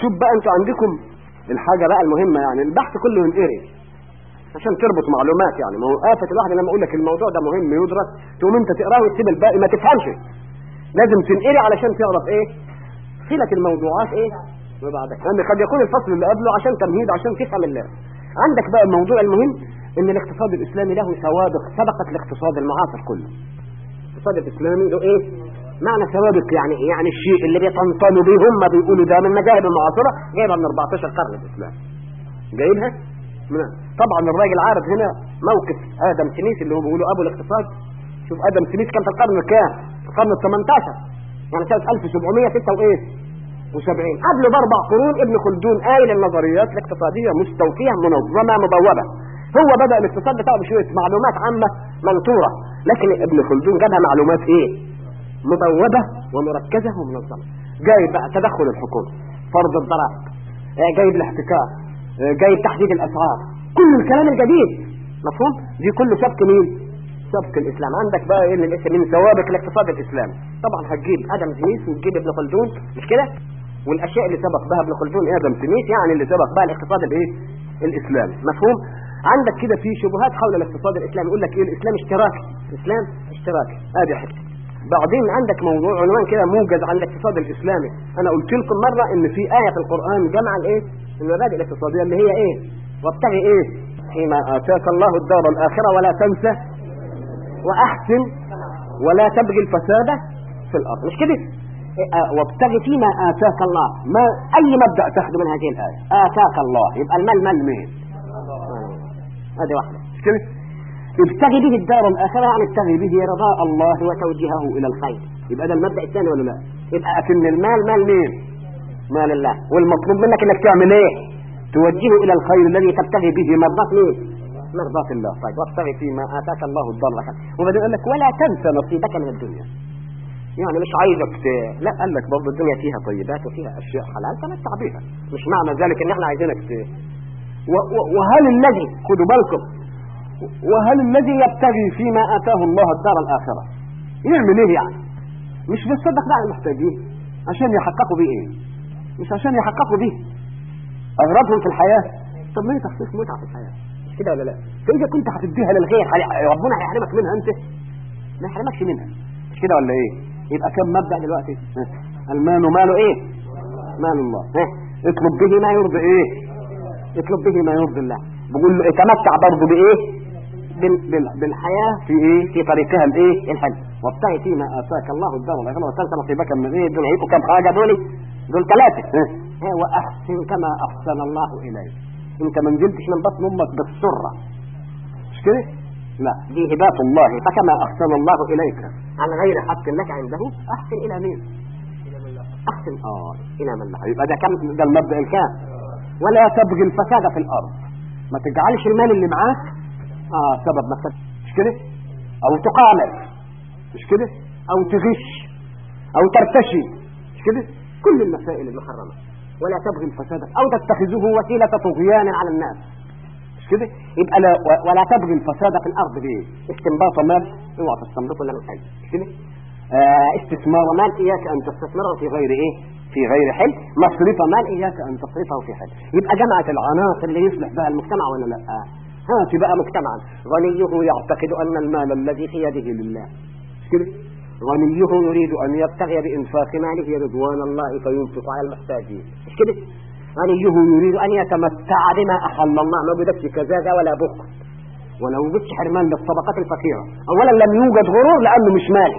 شوف بقى انتوا عندكم الحاجة بقى المهمة، يعني البحث كله ينقري عشان تربط معلومات. يعني ما هو آفة الواحد لما اقول لك الموضوع ده مهم يدرس تقوم انت تقراه وتسيب الباقي ما تفهمش. لازم تنقري علشان تعرف ايه صلة الموضوعات ايه وبعدك، لان قد يكون الفصل اللي قبله عشان تمهيد عشان تفهم الله. عندك بقى الموضوع المهم ان الاقتصاد الاسلامي له سوابق سبقت الاقتصاد المعاصر كله. الاقتصاد الاسلامي له ايه معنى سوابق؟ يعني ايه؟ يعني الشيء اللي بيطنطنوا بيه هم بيقولوا ده من مذاهب المعاصرة جايبها من 14 قرن الاسلام، جايبها طبعا الراجل عارض هنا موقف ادم سميث اللي هو بيقولوا ابو الاقتصاد. شوف ادم سميث كان في القرن الكام؟ في القرن ال 18 يعني سنة 1776. قبله باربع قرون ابن خلدون قايل النظريات الاقتصادية مستوفية منظمة مبوبة. هو بدأ الاقتصاد بتاعه بشوية معلومات عامة منطورة، لكن ابن خلدون جابها معلومات ايه مبوبة ومركزة ومنظمة. جايب بقى تدخل الحكومة، فرض الضرائب، جايب الاحتكار، جايب تحديد الاسعار، كل الكلام الجديد مفهوم. دي كله سبك مين؟ سبك الاسلام. عندك بقى ايه من سوابق الاقتصاد الاسلامي؟ طبعا هتجيب ادم سميث وتجيب ابن خلدون مش كده، والاشياء اللي سبق بها ابن خلدون ادم سميث يعني اللي سبق بها الاقتصاد الايه الاسلامي مفهوم. عندك كده في شبهات حول الاقتصاد الاسلامي، يقول لك ايه الاسلام اشتراكي، الاسلام اشتراكي ادي حته. بعدين عندك موضوع عنوان كده موجز عن الاقتصاد الاسلامي. انا قلت لكم مره ان في ايه في القران جمع الايه المبادئ الاقتصاديه اللي هي ايه وابتغي ايه فيما اتاك الله الدار الاخره ولا تنسى واحسن ولا تبغي الفساد في الارض مش كده؟ وابتغي فيما اتاك الله. ما اي مبدا تاخذه من هذه الايه؟ اتاك الله، يبقى المال مال مين؟ هذه واحده مش كده؟ ابتغي به الدار الاخره يعني ابتغي به رضاء الله وتوجيهه الى الخير، يبقى ده المبدا الثاني ولا لا؟ يبقى اكن المال مال مين؟ مال الله، والمطلوب منك انك تعمل ايه؟ توجهه الى الخير الذي تبتغي به مرضات مين؟ مرضات الله. طيب وابتغي فيما اتاك الله الدار الاخره، وبعدين قال لك ولا تنسى نصيبك من الدنيا. يعني مش عايزك لا قال لك برضه الدنيا فيها طيبات وفيها اشياء حلال تمتع بها، مش معنى ذلك ان احنا عايزينك وهل الذي خدوا بالكم وهل الذي يبتغي فيما اتاه الله الدار الاخره يعمل ايه يعني؟ مش بيصدق بقى المحتاجين عشان يحققوا بيه ايه؟ مش عشان يحققوا بيه اغراضهم في الحياه. طب ليه تخصيص متعه في الحياه؟ مش كده ولا لا؟ فاذا كنت هتديها للغير ربنا هيحرمك منها انت؟ ما يحرمكش منها مش كده ولا ايه؟ يبقى كم مبدا دلوقتي؟ المال ماله ايه؟ مال الله. اطلب به ما يرضي ايه؟ اطلب به ما يرضي الله. بقول له اتمتع برضه بايه؟ بالحياه في ايه؟ في طريقها الايه؟ الحج. وابتغي فيما اتاك الله الدار الاخره وتنسى نصيبك من ايه؟ دول هيبقوا كم حاجه دول ثلاثه. واحسن كما احسن الله اليك. انت ما نزلتش من بطن امك بالسره مش كده؟ لا دي هبات الله. فكما احسن الله اليك على غير حق لك عنده احسن الى مين؟ احسن الى من له. يبقى ده كم؟ ده المبدا الكام؟ ولا تبغي الفساد في الارض. ما تجعلش المال اللي معاك سبب مفسد مش كده؟ او تقامر مش كده؟ او تغش او ترتشي مش كده؟ كل المسائل المحرمه. ولا تبغي الفساد او تتخذوه وسيله طغيان على الناس مش كده؟ يبقى ولا تبغي الفساد في الارض بايه؟ استنباط مال اوعى تستنبطه الا من حي مش كده؟ استثمار مال اياك ان تستثمره في غير ايه؟ في غير حل. مصرف مال اياك ان تصرفه في حل. يبقى جمعت العناصر اللي يصلح بها المجتمع ولا لا؟ هات بقى مجتمعا غنيه يعتقد ان المال الذي في يده لله مش كده؟ غنيه يريد ان يبتغي بانفاق ماله رضوان الله فينفق على المحتاجين مش كده؟ غنيه يريد ان يتمتع بما احل الله. ما وجدتش كذا ولا بخل ولا وجدتش حرمان للطبقات الفقيره. اولا لم يوجد غرور لانه مش مالي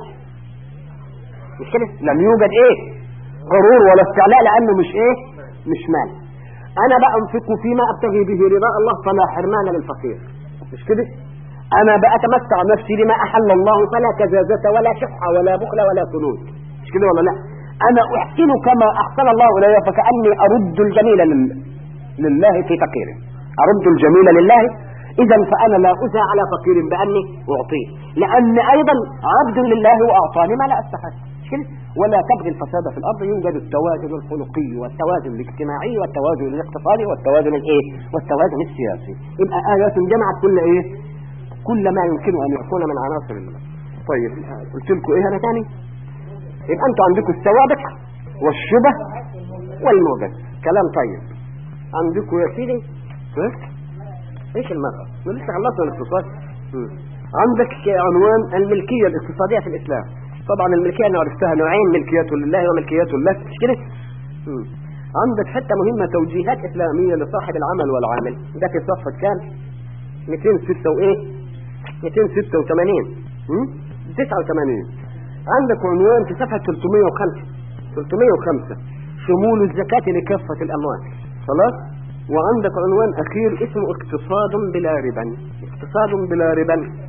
مش كده؟ لم يوجد ايه؟ غرور ولا استعلاء لانه مش ايه؟ مش مالي. انا بقى انفق فيما ابتغي به رضاء الله فلا حرمان للفقير مش كده؟ انا بقى اتمتع نفسي بما احل الله فلا كزازة ولا شح ولا بخل ولا كنود مش كده ولا لا؟ انا احسن كما احسن الله الي فكاني ارد الجميل لله في فقيره. ارد الجميل لله. اذا فانا لا اسعى على فقير باني اعطيه لان ايضا عبد لله واعطاني ما لا استحق مش كده؟ ولا تبغي الفساد في الارض. يوجد التوازن الخلقي والتوازن الاجتماعي والتوازن الاقتصادي والتوازن الايه؟ والتوازن السياسي. يبقى ايات جمعت كل ايه؟ كل ما يمكن ان يكون من عناصر المال. طيب قلت لكم ايه انا ثاني؟ يبقى انتوا عندكم السوابق والشبه والموجز. كلام طيب. عندكم يا سيدي ايش المرأة؟ لسه خلصنا الاقتصاد. عندك عنوان الملكية الاقتصادية في الإسلام. طبعا الملكية أنا عرفتها نوعين، ملكية لله وملكية لك، مش كده؟ عندك حتة مهمة، توجيهات إسلامية لصاحب العمل والعامل. ده في صفحة كام؟ 206 وإيه؟ 286 89. عندك عنوان في صفحة 305 شمول الزكاة لكافة الأموال. خلاص؟ وعندك عنوان أخير اسمه اقتصاد بلا ربا. اقتصاد بلا ربا